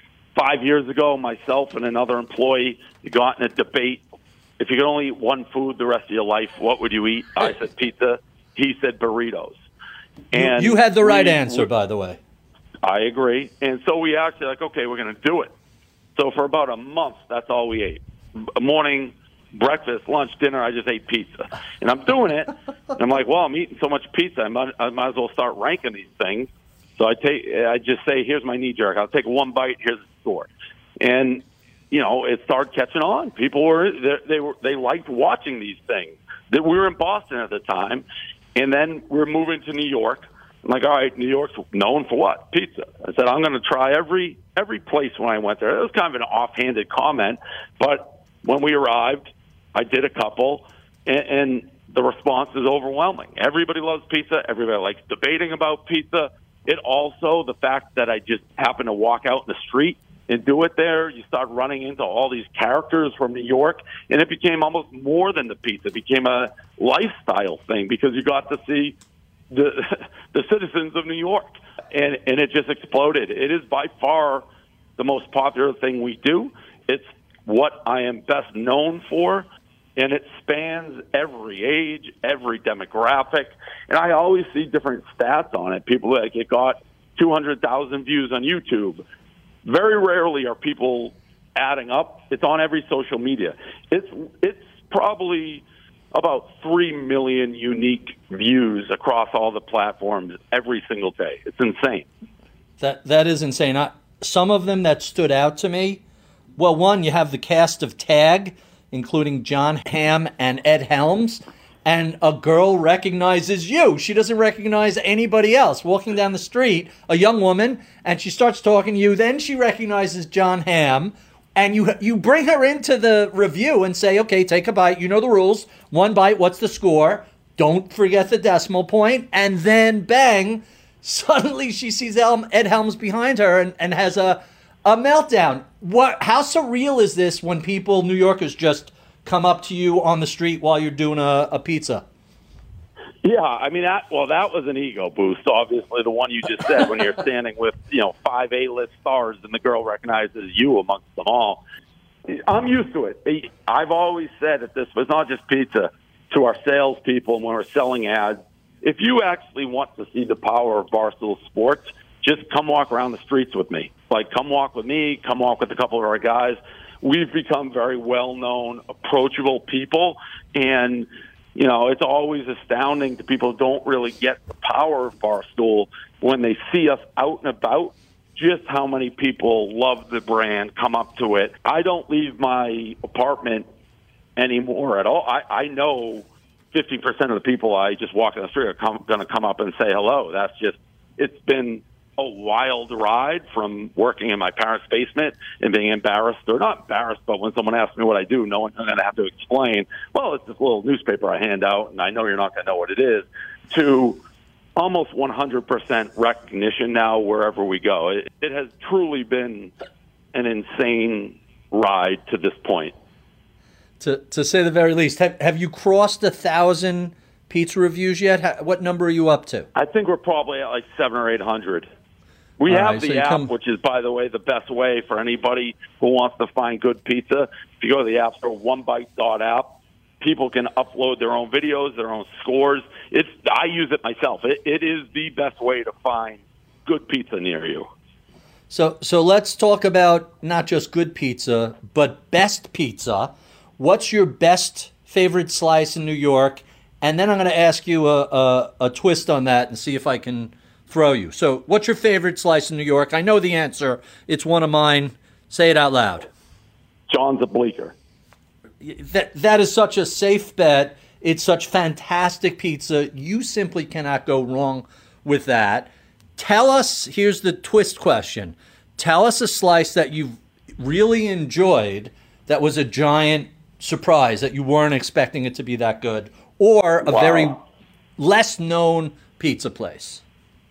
5 years ago, myself and another employee got in a debate. If you could only eat one food the rest of your life, what would you eat? I said pizza. He said burritos. And you had the right answer, by the way. I agree. And so we actually okay, we're going to do it. So for about a month, that's all we ate. Morning, breakfast, lunch, dinner, I just ate pizza. And I'm doing it. And I'm like, well, I'm eating so much pizza, I might as well start ranking these things. So I just say, here's my knee jerk. I'll take one bite. Here's the score. And, it started catching on. People they liked watching these things. We were in Boston at the time. And then we're moving to New York. I'm like, all right, New York's known for what? Pizza. I said, I'm going to try every place when I went there. It was kind of an offhanded comment, but when we arrived, I did a couple, and the response is overwhelming. Everybody loves pizza. Everybody likes debating about pizza. It also, the fact that I just happened to walk out in the street and do it there, you start running into all these characters from New York, and it became almost more than the pizza. It became a lifestyle thing because you got to see the citizens of New York, and it just exploded. It is by far the most popular thing we do. It's what I am best known for, and it spans every age, every demographic, and I always see different stats on it. People like it got 200,000 views on YouTube. Very rarely are people adding up. It's on every social media. It's probably about 3 million unique views across all the platforms every single day. It's insane. That is insane. Some of them that stood out to me, well, one, you have the cast of Tag, including Jon Hamm and Ed Helms, and a girl recognizes you. She doesn't recognize anybody else. Walking down the street, a young woman, and she starts talking to you. Then she recognizes Jon Hamm, and you bring her into the review and say, okay, take a bite. You know the rules. One bite, what's the score? Don't forget the decimal point. And then, bang, suddenly she sees Ed Helms behind her and has a meltdown. How surreal is this when people, New Yorkers, just come up to you on the street while you're doing a pizza? Yeah, I mean, that was an ego boost, obviously, the one you just said, when you're standing with, 5 A-list stars and the girl recognizes you amongst them all. I'm used to it. I've always said that this was not just pizza to our salespeople when we're selling ads. If you actually want to see the power of Barstool Sports, just come walk around the streets with me. Come walk with me, come walk with a couple of our guys. We've become very well-known, approachable people, and it's always astounding to people who don't really get the power of Barstool when they see us out and about, just how many people love the brand, come up to it. I don't leave my apartment anymore at all. I know 50% of the people I just walk in the street are going to come up and say hello. It's been a wild ride from working in my parents' basement and being embarrassed, or not embarrassed, but when someone asks me what I do, knowing I'm going to have to explain, well, it's this little newspaper I hand out, and I know you're not going to know what it is, to almost 100% recognition now wherever we go. It has truly been an insane ride to this point. To say the very least. Have you crossed 1,000 pizza reviews yet? What number are you up to? I think we're probably at 700 or 800. We have the app, which is, by the way, the best way for anybody who wants to find good pizza. If you go to the App Store, onebite.app, people can upload their own videos, their own scores. I use it myself. It is the best way to find good pizza near you. So let's talk about not just good pizza, but best pizza. What's your best favorite slice in New York? And then I'm going to ask you a twist on that and see if I can throw you. So what's your favorite slice in New York? I know the answer. It's one of mine. Say it out loud. John's a Bleecker. That is such a safe bet. It's such fantastic pizza. You simply cannot go wrong with that. Tell us, here's the twist question. Tell us a slice that you've really enjoyed that was a giant surprise, that you weren't expecting it to be that good, or a very less known pizza place.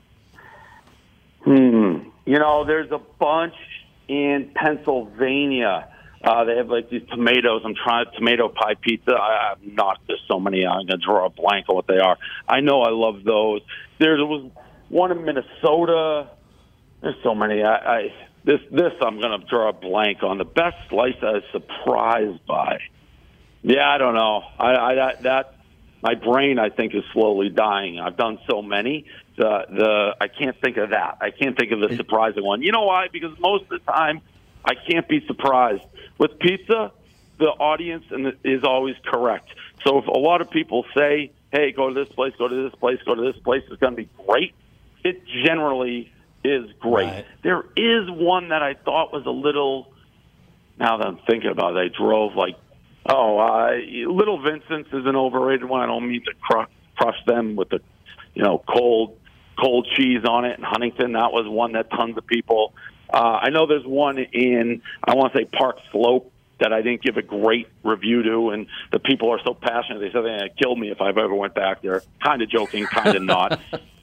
There's a bunch in Pennsylvania. They have like these tomatoes. I'm trying tomato pie pizza. There's so many. I'm going to draw a blank on what they are. I know I love those. There was one in Minnesota. There's so many. This I'm going to draw a blank on. The best slice I was surprised by. Yeah, I don't know. My brain, I think, is slowly dying. I've done so many. I can't think of that. I can't think of the surprising one. You know why? Because most of the time, I can't be surprised. With pizza, the audience is always correct. So if a lot of people say, hey, go to this place, go to this place, go to this place, it's going to be great, it generally is great. Right. There is one that I thought was a little, now that I'm thinking about it, I drove Little Vincent's is an overrated one. I don't mean to crush them with the, cold cheese on it. In Huntington, that was one that tons of people. I know there's one in, I want to say Park Slope, that I didn't give a great review to, and the people are so passionate. They said they're going to kill me if I've ever went back there. Kind of joking, kind of not.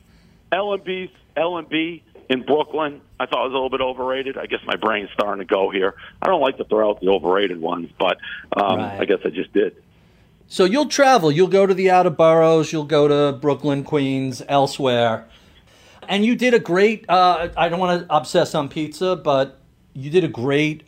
L&B in Brooklyn, I thought was a little bit overrated. I guess my brain's starting to go here. I don't like to throw out the overrated ones, but right. I guess I just did. So you'll travel. You'll go to the outer boroughs. You'll go to Brooklyn, Queens, elsewhere. And you did a great, I don't want to obsess on pizza, but you did a great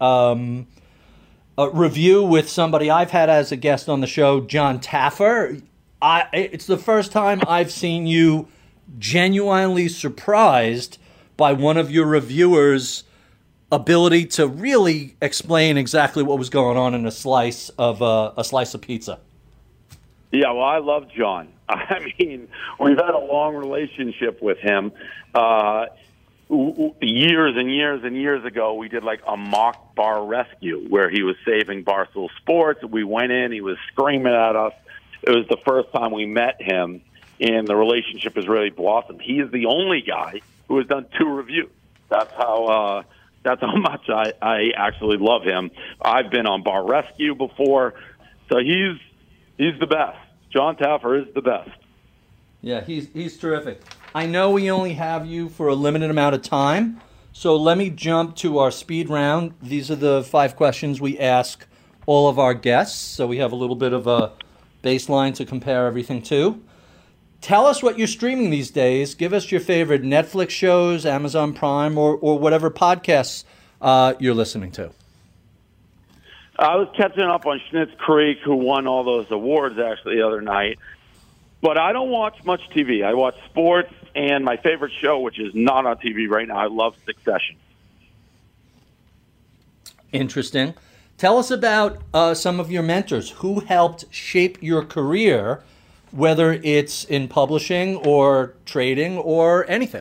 review with somebody I've had as a guest on the show, Jon Taffer. It's the first time I've seen you genuinely surprised by one of your reviewers' ability to really explain exactly what was going on in a slice of pizza. Yeah, well, I love John. I mean, we've had a long relationship with him. Years and years and years ago, we did like a mock bar rescue where he was saving Barstool Sports. We went in, he was screaming at us. It was the first time we met him, and the relationship has really blossomed. He is the only guy who has done 2 reviews. That's how much I actually love him. I've been on Bar Rescue before, so he's the best. Jon Taffer is the best. Yeah, he's terrific. I know we only have you for a limited amount of time, so let me jump to our speed round. These are the 5 questions we ask all of our guests, so we have a little bit of a baseline to compare everything to. Tell us what you're streaming these days. Give us your favorite Netflix shows, Amazon Prime, or whatever podcasts you're listening to. I was catching up on Schitt's Creek, who won all those awards actually the other night. But I don't watch much TV. I watch sports, and my favorite show, which is not on TV right now, I love Succession. Interesting. Tell us about some of your mentors. Who helped shape your career, whether it's in publishing or trading or anything?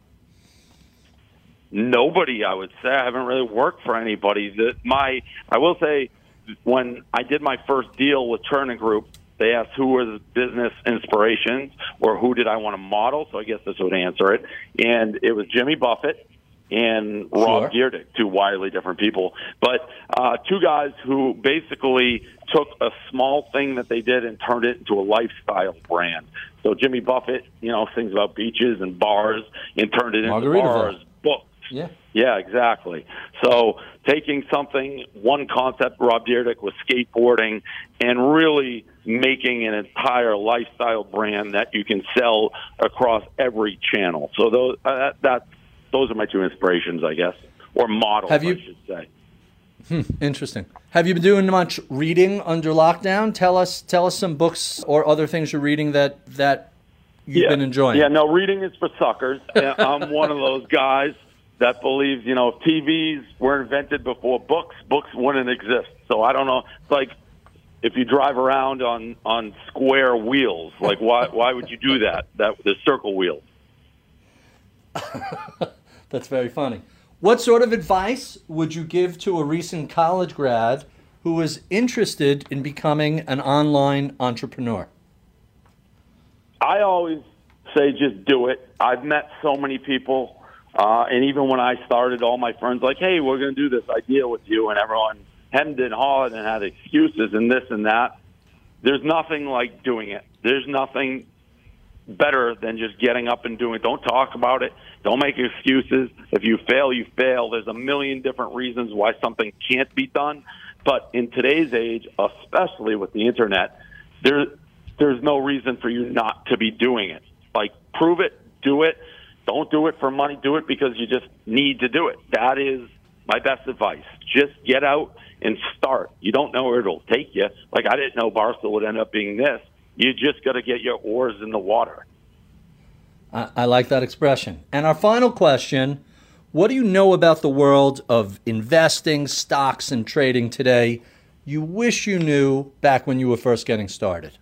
Nobody, I would say. I haven't really worked for anybody. I will say, when I did my first deal with Turner Group, they asked who were the business inspirations or who did I want to model, so I guess this would answer it. And it was Jimmy Buffett and Rob Dyrdek, 2 wildly different people. But 2 guys who basically took a small thing that they did and turned it into a lifestyle brand. So Jimmy Buffett, sings about beaches and bars and turned it into bars, books. Yeah, exactly. So taking something, one concept, Rob Dyrdek, was skateboarding, and really making an entire lifestyle brand that you can sell across every channel. So those are my 2 inspirations, I guess, or models, I should say. Interesting. Have you been doing much reading under lockdown? Tell us some books or other things you're reading that you've been enjoying. Yeah, no, reading is for suckers. I'm one of those guys that believes, if TVs were invented before books wouldn't exist. So I don't know. It's like if you drive around on square wheels, like why would you do that? The circle wheels. That's very funny. What sort of advice would you give to a recent college grad who is interested in becoming an online entrepreneur? I always say just do it. I've met so many people, and even when I started, all my friends like, hey, we're going to do this idea with you, and everyone hemmed and hawed and had excuses and this and that. There's nothing like doing it. There's nothing better than just getting up and doing it. Don't talk about it. Don't make excuses. If you fail, you fail. There's a million different reasons why something can't be done. But in today's age, especially with the internet, there's no reason for you not to be doing it. Like, prove it, do it. Don't do it for money. Do it because you just need to do it. That is my best advice. Just get out and start. You don't know where it'll take you. Like, I didn't know Barstool would end up being this. You just got to get your oars in the water. I like that expression. And our final question, what do you know about the world of investing, stocks, and trading today you wish you knew back when you were first getting started?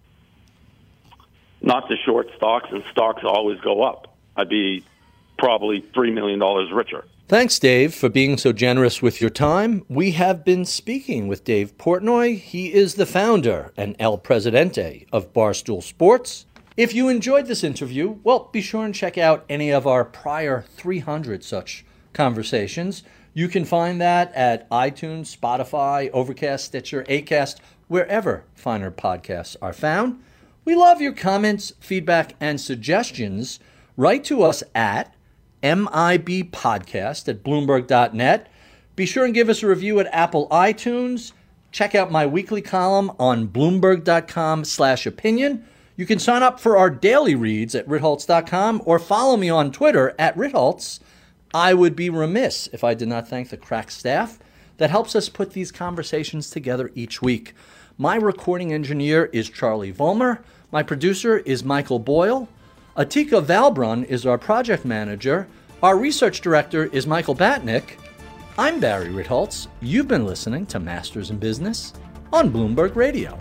Not to short stocks, and stocks always go up. I'd be probably $3 million richer. Thanks, Dave, for being so generous with your time. We have been speaking with Dave Portnoy. He is the founder and El Presidente of Barstool Sports. If you enjoyed this interview, well, be sure and check out any of our prior 300 such conversations. You can find that at iTunes, Spotify, Overcast, Stitcher, Acast, wherever finer podcasts are found. We love your comments, feedback, and suggestions. Write to us at mibpodcast@bloomberg.net. Be sure and give us a review at Apple iTunes. Check out my weekly column on Bloomberg.com/opinion. You can sign up for our daily reads at Ritholtz.com or follow me on Twitter at Ritholtz. I would be remiss if I did not thank the crack staff that helps us put these conversations together each week. My recording engineer is Charlie Vollmer. My producer is Michael Boyle. Atika Valbrun is our project manager. Our research director is Michael Batnick. I'm Barry Ritholtz. You've been listening to Masters in Business on Bloomberg Radio.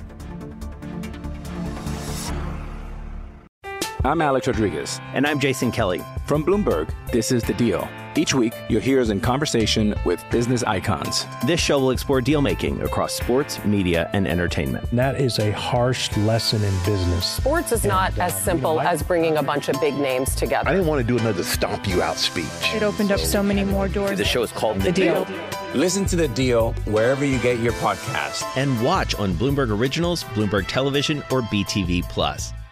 I'm Alex Rodriguez. And I'm Jason Kelly. From Bloomberg, this is The Deal. Each week, you'll hear us in conversation with business icons. This show will explore deal-making across sports, media, and entertainment. That is a harsh lesson in business. Sports is not as simple as bringing a bunch of big names together. I didn't want to do another stomp you out speech. It opened up so many more doors. The show is called The Deal. Listen to The Deal wherever you get your podcast. And watch on Bloomberg Originals, Bloomberg Television, or BTV Plus.